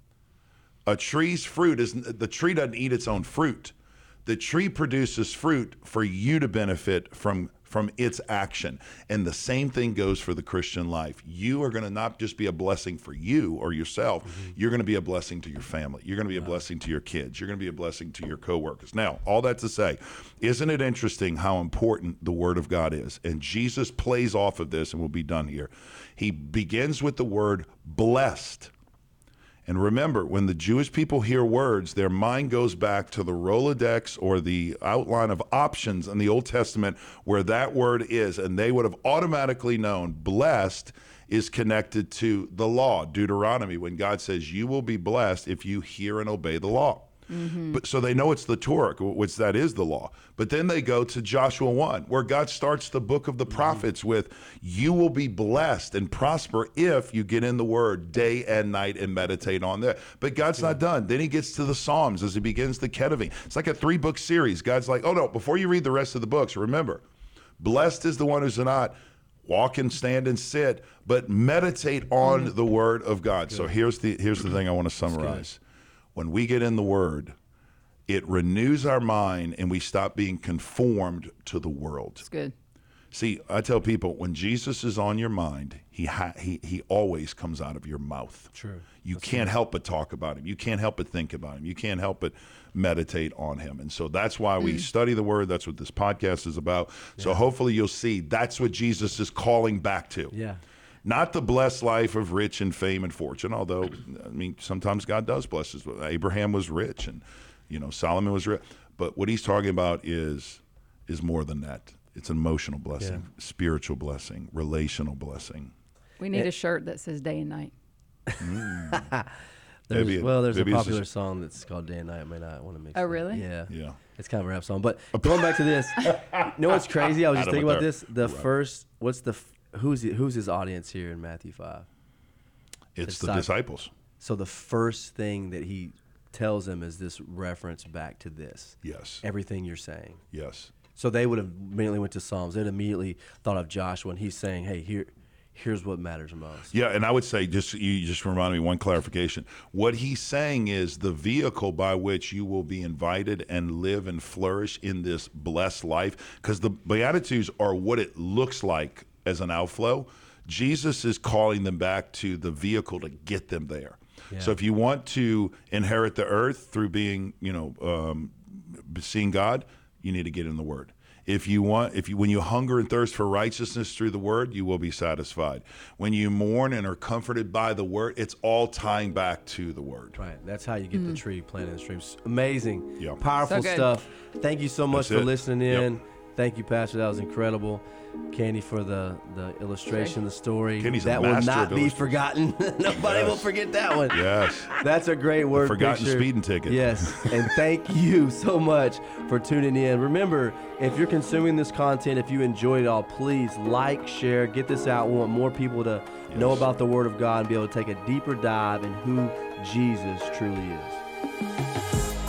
A tree's fruit is the tree doesn't eat its own fruit. The tree produces fruit for you to benefit from from its action. And the same thing goes for the Christian life. You are going to not just be a blessing for you or yourself. Mm-hmm. You're going to be a blessing to your family. You're going to be a wow. blessing to your kids. You're going to be a blessing to your coworkers. Now, all that to say, isn't it interesting how important the Word of God is? And Jesus plays off of this, and we'll be done here. He begins with the word blessed. And remember, when the Jewish people hear words, their mind goes back to the Rolodex or the outline of options in the Old Testament where that word is, and they would have automatically known blessed is connected to the law, Deuteronomy, when God says you will be blessed if you hear and obey the law. Mm-hmm. But so they know it's the Torah, which that is the law. But then they go to Joshua one, where God starts the book of the prophets mm-hmm. with, you will be blessed and prosper if you get in the word day and night and meditate on that. But God's yeah. not done. Then he gets to the Psalms as he begins the Ketuvim. It's like a three book series. God's like, oh no, before you read the rest of the books, remember, blessed is the one who's not walk and stand and sit, but meditate on mm-hmm. the word of God. Good. So here's the here's the thing I want to summarize. When we get in the Word, it renews our mind and we stop being conformed to the world. That's good. See, I tell people, when Jesus is on your mind, he ha- he he always comes out of your mouth. True. You That's can't true. help but talk about him. You can't help but think about him. You can't help but meditate on him. And so that's why we mm. study the Word. That's what this podcast is about. Yeah. So hopefully you'll see that's what Jesus is calling back to. Yeah. Not the blessed life of rich and fame and fortune, although, I mean, sometimes God does bless us. Abraham was rich and, you know, Solomon was rich. But what he's talking about is is more than that. It's an emotional blessing, yeah. spiritual blessing, relational blessing. We need it, a shirt that says day and night. Mm. there's, maybe, well, there's a popular a, song that's called Day and Night. I may not want to mix Oh, it. really? Yeah. Yeah. It's kind of a rap song. But going back to this, you know what's crazy? I was just thinking about this. The right. first, what's the, who's Who's his audience here in Matthew five? It's the Disciples. disciples. So the first thing that he tells them is this reference back to this. Yes. Everything you're saying. Yes. So they would have immediately went to Psalms. They'd immediately thought of Joshua, and he's saying, hey, here, here's what matters most. Yeah, and I would say, just you just reminded me one clarification. What he's saying is the vehicle by which you will be invited and live and flourish in this blessed life, because the Beatitudes are what it looks like as an outflow. Jesus is calling them back to the vehicle to get them there. Yeah. So if you want to inherit the earth through being, you know, um, seeing God, you need to get in the Word. If you want, if you, when you hunger and thirst for righteousness through the Word, you will be satisfied. When you mourn and are comforted by the Word, it's all tying back to the Word. Right. That's how you get the tree planted in the streams. Amazing. Yeah. Powerful So good. stuff. Thank you so much That's for it. listening Yep. in. Thank you, Pastor. That was incredible. Candy for the, the illustration, the story. Candy's a that will master not of be illustration. forgotten. Nobody will Yes. forget that one. Yes. That's a great word forgotten picture. speeding ticket. Yes, and thank you so much for tuning in. Remember, if you're consuming this content, if you enjoyed it all, please like, share, get this out. We want more people to know Yes. about the Word of God and be able to take a deeper dive in who Jesus truly is.